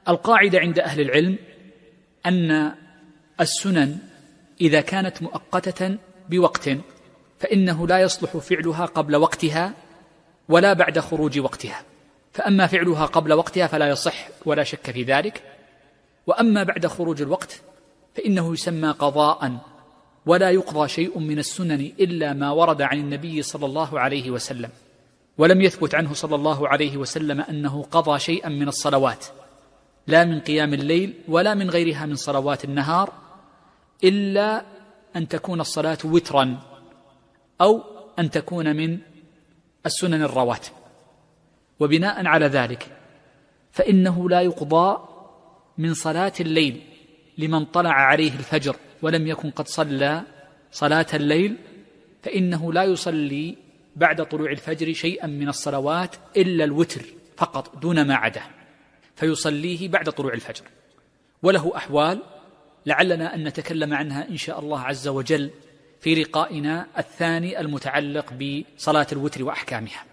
القاعدة عند أهل العلم أن السنن إذا كانت مؤقتة بوقت فإنه لا يصلح فعلها قبل وقتها ولا بعد خروج وقتها، فأما فعلها قبل وقتها فلا يصح ولا شك في ذلك، وأما بعد خروج الوقت فإنه يسمى قضاء، ولا يقضى شيء من السنن إلا ما ورد عن النبي صلى الله عليه وسلم، ولم يثبت عنه صلى الله عليه وسلم أنه قضى شيئا من الصلوات، لا من قيام الليل ولا من غيرها من صلوات النهار، إلا أن تكون الصلاة وترا أو أن تكون من السنن الرواتب. وبناء على ذلك فإنه لا يقضى من صلاة الليل لمن طلع عليه الفجر ولم يكن قد صلى صلاة الليل، فإنه لا يصلي بعد طلوع الفجر شيئا من الصلوات إلا الوتر فقط دون ما عدا، فيصليه بعد طلوع الفجر. وله أحوال لعلنا أن نتكلم عنها إن شاء الله عز وجل في لقائنا الثاني المتعلق بصلاة الوتر وأحكامها.